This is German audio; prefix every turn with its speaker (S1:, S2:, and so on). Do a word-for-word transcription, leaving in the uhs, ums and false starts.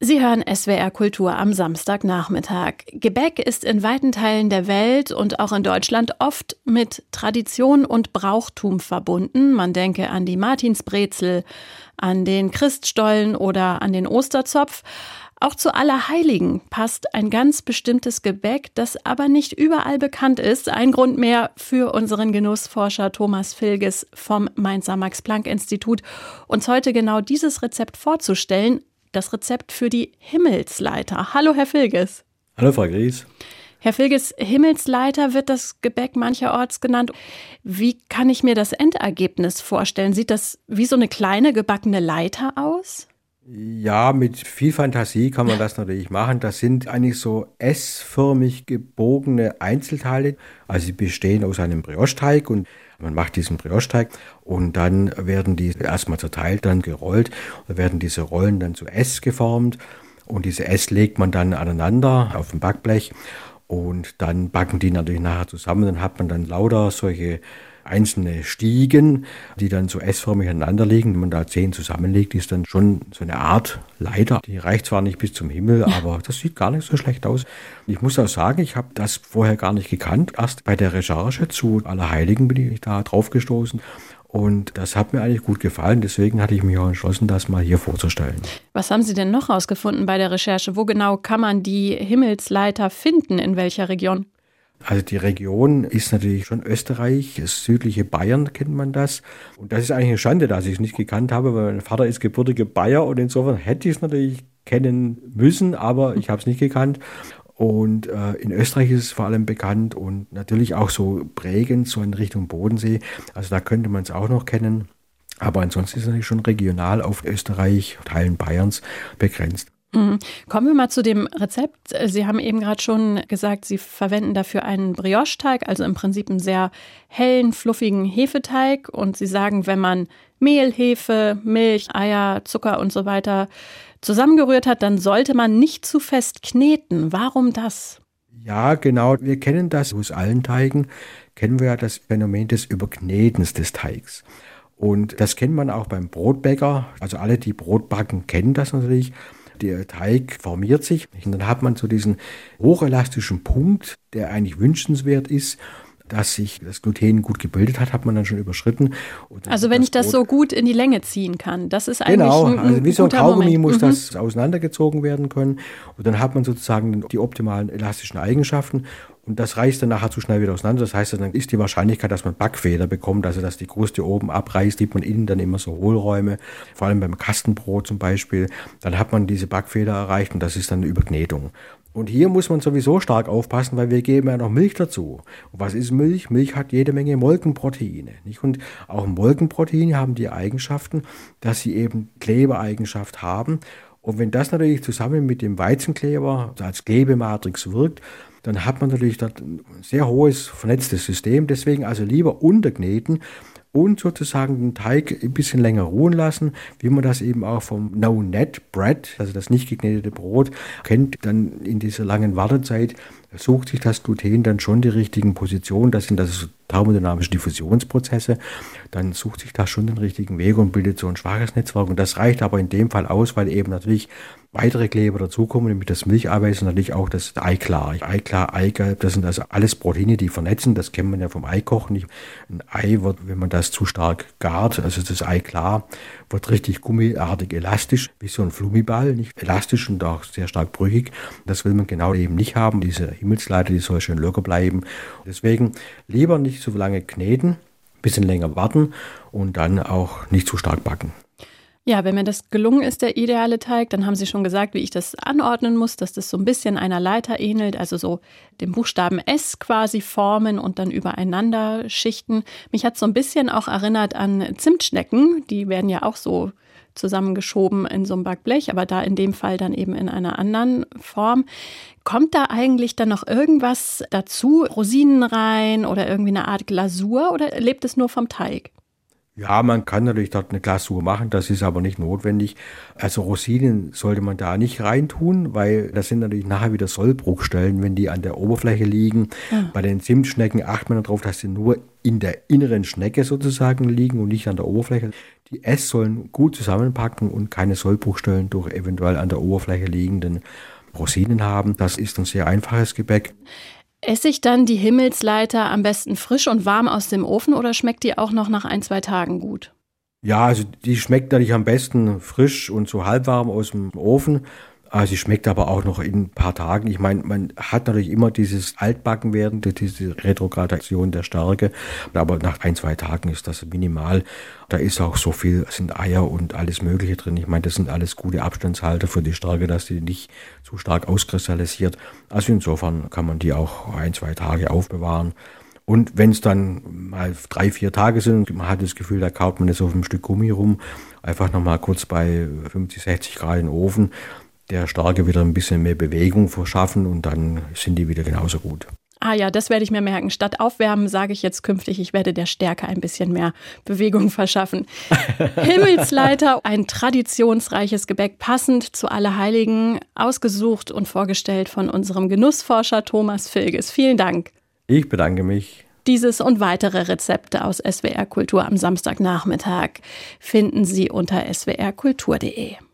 S1: Sie hören S W R Kultur am Samstagnachmittag. Gebäck ist in weiten Teilen der Welt und auch in Deutschland oft mit Tradition und Brauchtum verbunden. Man denke an die Martinsbrezel, an den Christstollen oder an den Osterzopf. Auch zu Allerheiligen passt ein ganz bestimmtes Gebäck, das aber nicht überall bekannt ist. Ein Grund mehr für unseren Genussforscher Thomas Vilges vom Mainzer Max-Planck-Institut, uns heute genau dieses Rezept vorzustellen. Das Rezept für die Himmelsleiter. Hallo, Herr Vilges.
S2: Hallo, Frau Gries.
S1: Herr Vilges, Himmelsleiter wird das Gebäck mancherorts genannt. Wie kann ich mir das Endergebnis vorstellen? Sieht das wie so eine kleine gebackene Leiter aus?
S2: Ja, mit viel Fantasie kann man das natürlich machen. Das sind eigentlich so S-förmig gebogene Einzelteile. Also sie bestehen aus einem Brioche-Teig und man macht diesen Brioche-Teig und dann werden die erstmal zerteilt, dann gerollt. Da werden diese Rollen dann zu S geformt und diese S legt man dann aneinander auf dem Backblech und dann backen die natürlich nachher zusammen. Dann hat man dann lauter solche einzelne Stiegen, die dann so S-förmig aneinander liegen. Wenn man da zehn zusammenlegt, ist dann schon so eine Art Leiter. Die reicht zwar nicht bis zum Himmel, aber das sieht gar nicht so schlecht aus. Ich muss auch sagen, ich habe das vorher gar nicht gekannt. Erst bei der Recherche zu Allerheiligen bin ich da drauf gestoßen. Und das hat mir eigentlich gut gefallen. Deswegen hatte ich mich auch entschlossen, das mal hier vorzustellen.
S1: Was haben Sie denn noch rausgefunden bei der Recherche? Wo genau kann man die Himmelsleiter finden? In welcher Region?
S2: Also die Region ist natürlich schon Österreich, das südliche Bayern kennt man das. Und das ist eigentlich eine Schande, dass ich es nicht gekannt habe, weil mein Vater ist gebürtiger Bayer und insofern hätte ich es natürlich kennen müssen, aber ich habe es nicht gekannt. Und äh, in Österreich ist es vor allem bekannt und natürlich auch so prägend, so in Richtung Bodensee. Also da könnte man es auch noch kennen. Aber ansonsten ist es natürlich schon regional auf Österreich, Teilen Bayerns begrenzt.
S1: Kommen wir mal zu dem Rezept. Sie haben eben gerade schon gesagt, Sie verwenden dafür einen Brioche-Teig, also im Prinzip einen sehr hellen, fluffigen Hefeteig. Und Sie sagen, wenn man Mehl, Hefe, Milch, Eier, Zucker und so weiter zusammengerührt hat, dann sollte man nicht zu fest kneten. Warum das?
S2: Ja, genau. Wir kennen das aus allen Teigen, kennen wir ja das Phänomen des Überknetens des Teigs. Und das kennt man auch beim Brotbäcker. Also alle, die Brot backen, kennen das natürlich. Der Teig formiert sich und dann hat man so diesen hochelastischen Punkt, der eigentlich wünschenswert ist, dass sich das Gluten gut gebildet hat, hat man dann schon überschritten.
S1: Also wenn ich das so gut in die Länge ziehen kann, das ist eigentlich
S2: genau,
S1: ein, ein
S2: also wie so ein
S1: guter
S2: Kaugummi
S1: Moment.
S2: muss
S1: Mhm.
S2: das auseinandergezogen werden können und dann hat man sozusagen die optimalen elastischen Eigenschaften. Und das reißt dann nachher zu schnell wieder auseinander. Das heißt, dann ist die Wahrscheinlichkeit, dass man Backfeder bekommt, also dass die Kruste oben abreißt, sieht man innen dann immer so Hohlräume, vor allem beim Kastenbrot zum Beispiel. Dann hat man diese Backfeder erreicht und das ist dann eine Überknetung. Und hier muss man sowieso stark aufpassen, weil wir geben ja noch Milch dazu. Und was ist Milch? Milch hat jede Menge Molkenproteine, nicht? Und auch Molkenproteine haben die Eigenschaften, dass sie eben Klebeeigenschaft haben. Und wenn das natürlich zusammen mit dem Weizenkleber als Klebematrix wirkt, dann hat man natürlich ein sehr hohes vernetztes System. Deswegen also lieber unterkneten und sozusagen den Teig ein bisschen länger ruhen lassen, wie man das eben auch vom No-Net Bread, also das nicht geknetete Brot, kennt. Dann in dieser langen Wartezeit sucht sich das Gluten dann schon die richtigen Positionen. Das sind also thermodynamische Diffusionsprozesse. Dann sucht sich das schon den richtigen Weg und bildet so ein schwaches Netzwerk. Und das reicht aber in dem Fall aus, weil eben natürlich weitere Kleber dazukommen, nämlich das Milcheiweiß und natürlich auch das Eiklar. Eiklar, Eigelb, das sind also alles Proteine, die vernetzen. Das kennt man ja vom Eikochen nicht. Ein Ei wird, wenn man das zu stark gart, also das Eiklar, wird richtig gummiartig elastisch, wie so ein Flummiball, nicht elastisch und auch sehr stark brüchig. Das will man genau eben nicht haben. Diese Himmelsleiter, die soll schön locker bleiben. Deswegen lieber nicht so lange kneten, ein bisschen länger warten und dann auch nicht zu stark backen.
S1: Ja, wenn mir das gelungen ist, der ideale Teig, dann haben Sie schon gesagt, wie ich das anordnen muss, dass das so ein bisschen einer Leiter ähnelt, also so den Buchstaben S quasi formen und dann übereinander schichten. Mich hat so ein bisschen auch erinnert an Zimtschnecken, die werden ja auch so zusammengeschoben in so einem Backblech, aber da in dem Fall dann eben in einer anderen Form. Kommt da eigentlich dann noch irgendwas dazu, Rosinen rein oder irgendwie eine Art Glasur oder lebt es nur vom Teig?
S2: Ja, man kann natürlich dort eine Glasur machen, das ist aber nicht notwendig. Also Rosinen sollte man da nicht reintun, weil das sind natürlich nachher wieder Sollbruchstellen, wenn die an der Oberfläche liegen. Ja. Bei den Zimtschnecken achtet man darauf, dass sie nur in der inneren Schnecke sozusagen liegen und nicht an der Oberfläche. Die S sollen gut zusammenpacken und keine Sollbruchstellen durch eventuell an der Oberfläche liegenden Rosinen haben. Das ist ein sehr einfaches Gebäck.
S1: Esse ich dann die Himmelsleiter am besten frisch und warm aus dem Ofen oder schmeckt die auch noch nach ein, zwei Tagen gut?
S2: Ja, also die schmeckt natürlich am besten frisch und so halbwarm aus dem Ofen. Also sie schmeckt aber auch noch in ein paar Tagen. Ich meine, man hat natürlich immer dieses Altbackenwerden, diese Retrogradation der Stärke. Aber nach ein, zwei Tagen ist das minimal. Da ist auch so viel, sind Eier und alles Mögliche drin. Ich meine, das sind alles gute Abstandshalter für die Stärke, dass die nicht zu stark auskristallisiert. Also insofern kann man die auch ein, zwei Tage aufbewahren. Und wenn es dann mal drei, vier Tage sind und man hat das Gefühl, da kaut man jetzt auf einem Stück Gummi rum, einfach nochmal kurz bei fünfzig, sechzig Grad in den Ofen, der Stärke wieder ein bisschen mehr Bewegung verschaffen und dann sind die wieder genauso gut.
S1: Ah ja, das werde ich mir merken. Statt aufwärmen sage ich jetzt künftig, ich werde der Stärke ein bisschen mehr Bewegung verschaffen. Himmelsleiter, ein traditionsreiches Gebäck, passend zu Allerheiligen, ausgesucht und vorgestellt von unserem Genussforscher Thomas Vilges. Vielen Dank.
S2: Ich bedanke mich.
S1: Dieses und weitere Rezepte aus S W R Kultur am Samstagnachmittag finden Sie unter s w r kultur punkt d e.